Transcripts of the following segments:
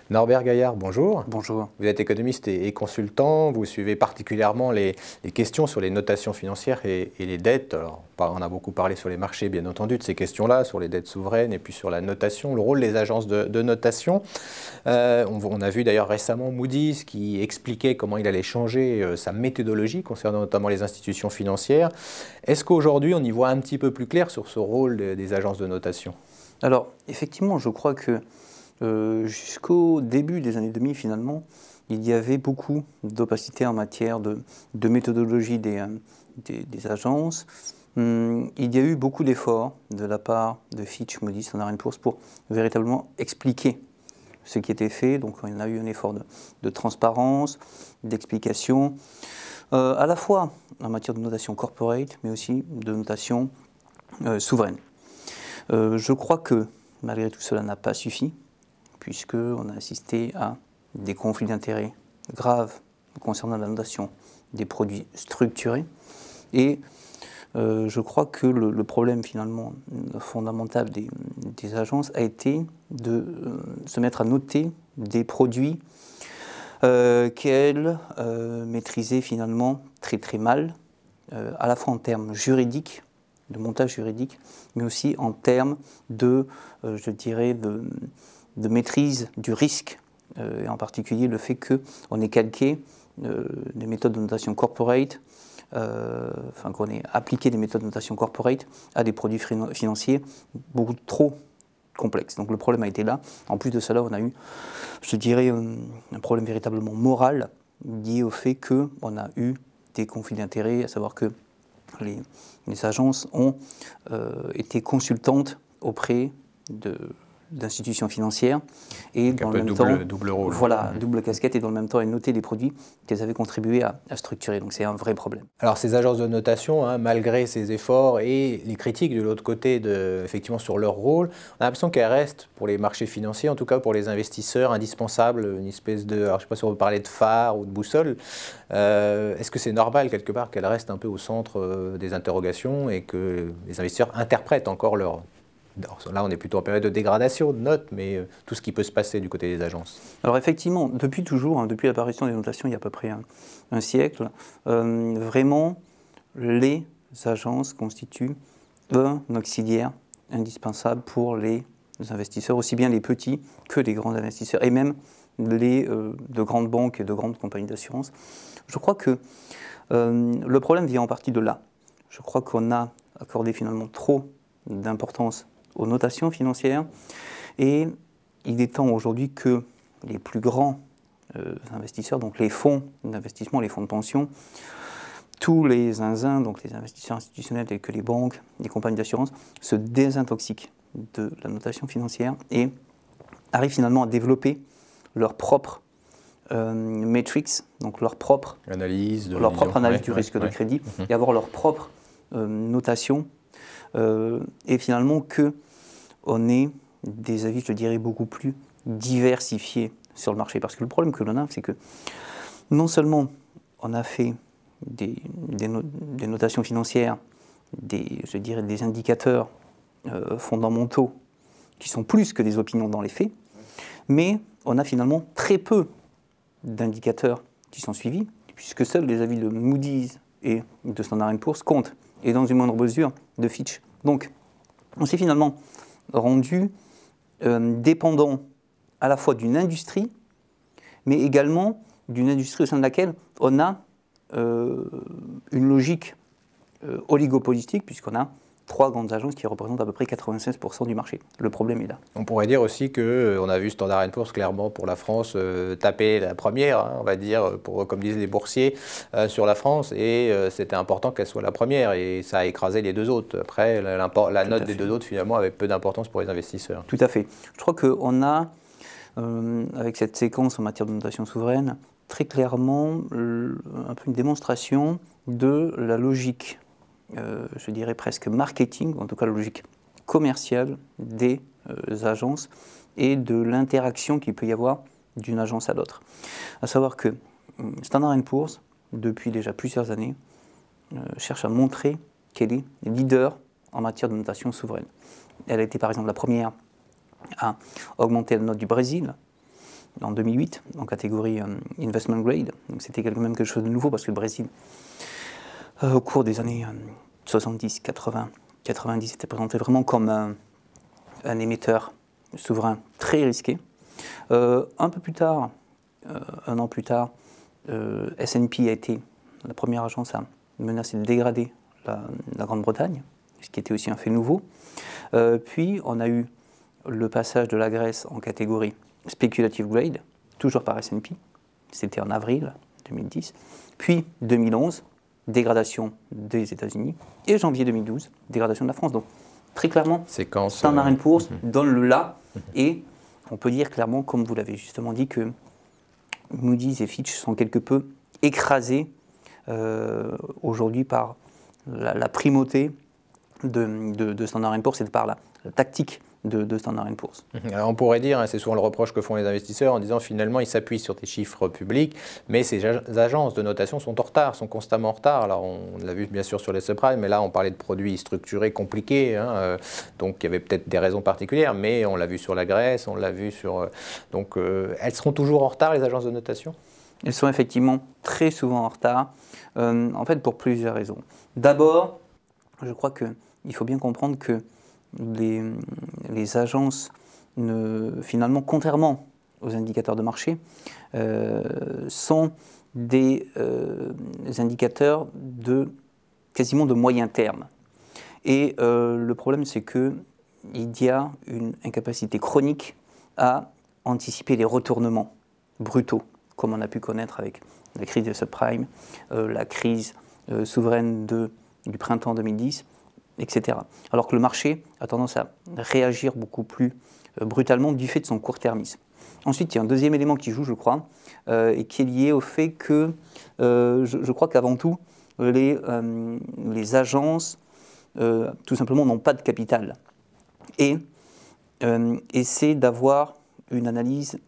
Norbert Gaillard, bonjour. Bonjour. Vous êtes économiste et consultant, vous suivez particulièrement les questions sur les notations financières et les dettes. Alors, on a beaucoup parlé sur les marchés, bien entendu, de ces questions-là, sur les dettes souveraines et puis sur la notation, le rôle des agences de notation. On a vu d'ailleurs récemment Moody's qui expliquait comment il allait changer sa méthodologie concernant notamment les institutions financières. Est-ce qu'aujourd'hui, on y voit un petit peu plus clair sur ce rôle des agences de notation ? Alors, effectivement, je crois que jusqu'au début des années 2000, finalement, il y avait beaucoup d'opacité en matière de méthodologie des agences. Il y a eu beaucoup d'efforts de la part de Fitch, Moody's, Standard & Poor's pour véritablement expliquer ce qui était fait. Donc, il y a eu un effort de transparence, d'explication, à la fois en matière de notation corporate, mais aussi de notation souveraine. Je crois que, malgré tout cela, n'a pas suffi, puisqu'on a assisté à des conflits d'intérêts graves concernant la notation des produits structurés. Et je crois que le problème finalement fondamental des agences a été de se mettre à noter des produits qu'elles maîtrisaient finalement très très mal, à la fois en termes juridiques, de montage juridique, mais aussi en termes de, je dirais, de maîtrise du risque, et en particulier le fait qu'on ait calqué des méthodes de notation corporate, qu'on ait appliqué des méthodes de notation corporate à des produits financiers beaucoup trop complexes. Donc le problème a été là. En plus de cela, on a eu, je dirais, un problème véritablement moral lié au fait qu'on a eu des conflits d'intérêts, à savoir que les agences ont été consultantes auprès d'institutions financières et donc dans le même double rôle. Voilà, double casquette, et dans le même temps elles notaient les produits qu'elles avaient contribué à structurer. Donc c'est un vrai problème. Alors ces agences de notation, malgré ces efforts et les critiques de l'autre côté effectivement sur leur rôle, on a l'impression qu'elles restent pour les marchés financiers, en tout cas pour les investisseurs, indispensables, une espèce de, alors je ne sais pas si on veut parler de phare ou de boussole. Est-ce que c'est normal quelque part qu'elles restent un peu au centre des interrogations et que les investisseurs interprètent encore leur... Là, on est plutôt en période de dégradation de notes, mais tout ce qui peut se passer du côté des agences. Alors effectivement, depuis toujours, depuis l'apparition des notations il y a à peu près un siècle, vraiment, les agences constituent un auxiliaire indispensable pour les investisseurs, aussi bien les petits que les grands investisseurs, et même de grandes banques et de grandes compagnies d'assurance. Je crois que le problème vient en partie de là. Je crois qu'on a accordé finalement trop d'importance aux notations financières, et il est temps aujourd'hui que les plus grands investisseurs, donc les fonds d'investissement, les fonds de pension, tous les zinzins, donc les investisseurs institutionnels tels que les banques, les compagnies d'assurance, se désintoxiquent de la notation financière et arrivent finalement à développer leur propre metrics, donc leur propre analyse, du risque de crédit, et avoir leur propre notation, et finalement qu'on ait des avis, je dirais, beaucoup plus diversifiés sur le marché. Parce que le problème que l'on a, c'est que non seulement on a fait des notations financières, je dirais des indicateurs fondamentaux qui sont plus que des opinions dans les faits, mais on a finalement très peu d'indicateurs qui sont suivis, puisque seuls les avis de Moody's et de Standard & Poor's comptent, et dans une moindre mesure de Fitch. Donc, on s'est finalement rendu dépendant à la fois d'une industrie, mais également d'une industrie au sein de laquelle on a une logique oligopolistique, puisqu'on a 3 grandes agences qui représentent à peu près 96% du marché. Le problème est là. On pourrait dire aussi qu'on a vu Standard & Poor's clairement pour la France taper la première, on va dire, comme disent les boursiers, sur la France, et c'était important qu'elle soit la première, et ça a écrasé les deux autres. Après, la note des deux autres finalement avait peu d'importance pour les investisseurs. Tout à fait. Je crois qu'on a, avec cette séquence en matière de notation souveraine, très clairement un peu une démonstration de la logique, je dirais presque marketing, en tout cas la logique commerciale des agences et de l'interaction qu'il peut y avoir d'une agence à l'autre. À savoir que Standard & Poor's, depuis déjà plusieurs années, cherche à montrer qu'elle est leader en matière de notation souveraine. Elle a été par exemple la première à augmenter la note du Brésil, en 2008 en catégorie investment grade. Donc c'était quand même quelque chose de nouveau parce que le Brésil, au cours des années 70, 80, 90, était présenté vraiment comme un émetteur souverain très risqué. Un peu plus tard, un an plus tard, S&P a été la première agence à menacer de dégrader la Grande-Bretagne, ce qui était aussi un fait nouveau. Puis on a eu le passage de la Grèce en catégorie speculative grade, toujours par S&P, c'était en avril 2010. Puis 2011, dégradation des États-Unis, et janvier 2012, dégradation de la France. Donc très clairement, Standard & Poor's donne le là, et on peut dire clairement, comme vous l'avez justement dit, que Moody's et Fitch sont quelque peu écrasés aujourd'hui par la primauté de Standard & Poor's et par la tactique de Standard & Poor's. Alors on pourrait dire, c'est souvent le reproche que font les investisseurs en disant finalement ils s'appuient sur des chiffres publics, mais ces agences de notation sont en retard, sont constamment en retard. Alors on l'a vu bien sûr sur les subprimes, mais là on parlait de produits structurés, compliqués, donc il y avait peut-être des raisons particulières, mais on l'a vu sur la Grèce, on l'a vu sur... donc elles seront toujours en retard, les agences de notation ? Elles sont effectivement très souvent en retard, en fait pour plusieurs raisons. D'abord, je crois qu'il faut bien comprendre que les agences, finalement, contrairement aux indicateurs de marché, sont des indicateurs quasiment de moyen terme. Et le problème, c'est qu'il y a une incapacité chronique à anticiper les retournements brutaux, comme on a pu connaître avec la crise des subprimes, la crise souveraine du printemps 2010, etc. Alors que le marché a tendance à réagir beaucoup plus brutalement du fait de son court-termisme. Ensuite, il y a un deuxième élément qui joue, je crois, et qui est lié au fait que, je crois qu'avant tout, les agences, tout simplement, n'ont pas de capital. Et essaient d'avoir une analyse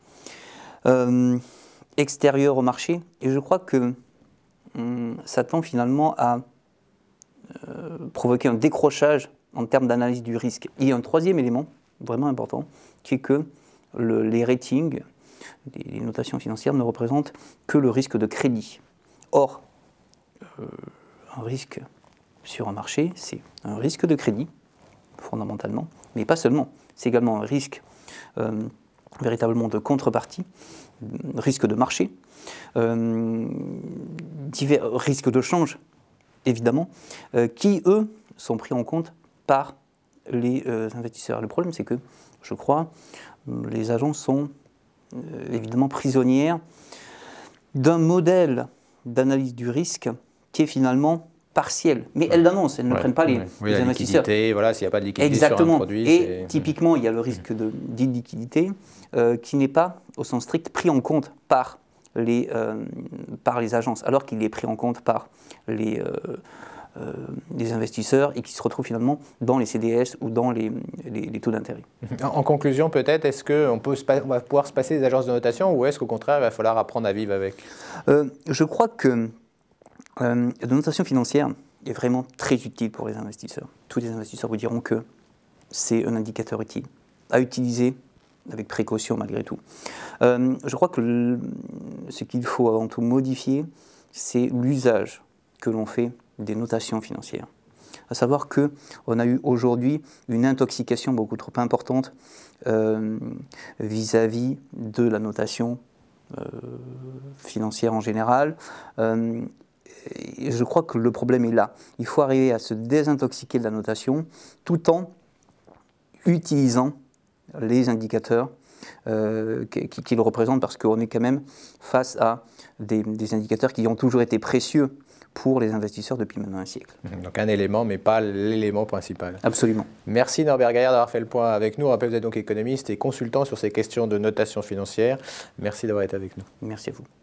extérieure au marché. Et je crois que ça tend finalement à provoquer un décrochage en termes d'analyse du risque. Il y a un troisième élément vraiment important, qui est que les ratings, les notations financières ne représentent que le risque de crédit. Or, un risque sur un marché, c'est un risque de crédit, fondamentalement, mais pas seulement. C'est également un risque véritablement de contrepartie, risque de marché, divers risques de change, évidemment, qui, eux, sont pris en compte par les investisseurs. Le problème, c'est que, je crois, les agences sont évidemment prisonnières d'un modèle d'analyse du risque qui est finalement partiel. Mais elles l'annoncent, elles ne prennent pas les investisseurs. Voilà, s'il n'y a pas de liquidité exactement. Sur un produit. Et typiquement, il y a le risque d'illiquidité qui n'est pas, au sens strict, pris en compte par les agences, alors qu'il est pris en compte par les investisseurs et qui se retrouvent finalement dans les CDS ou dans les taux d'intérêt. En conclusion, peut-être, est-ce qu'on va pouvoir se passer des agences de notation ou est-ce qu'au contraire, il va falloir apprendre à vivre avec ? Je crois que la notation financière est vraiment très utile pour les investisseurs. Tous les investisseurs vous diront que c'est un indicateur utile à utiliser avec précaution malgré tout. Je crois que ce qu'il faut avant tout modifier, c'est l'usage que l'on fait des notations financières. À savoir qu'on a eu aujourd'hui une intoxication beaucoup trop importante vis-à-vis de la notation financière en général. Et je crois que le problème est là. Il faut arriver à se désintoxiquer de la notation tout en utilisant les indicateurs qui le représentent, parce qu'on est quand même face à des indicateurs qui ont toujours été précieux pour les investisseurs depuis maintenant un siècle. Donc un élément, mais pas l'élément principal. Absolument. Merci Norbert Gaillard d'avoir fait le point avec nous. Je rappelle que vous êtes donc économiste et consultant sur ces questions de notation financière. Merci d'avoir été avec nous. Merci à vous.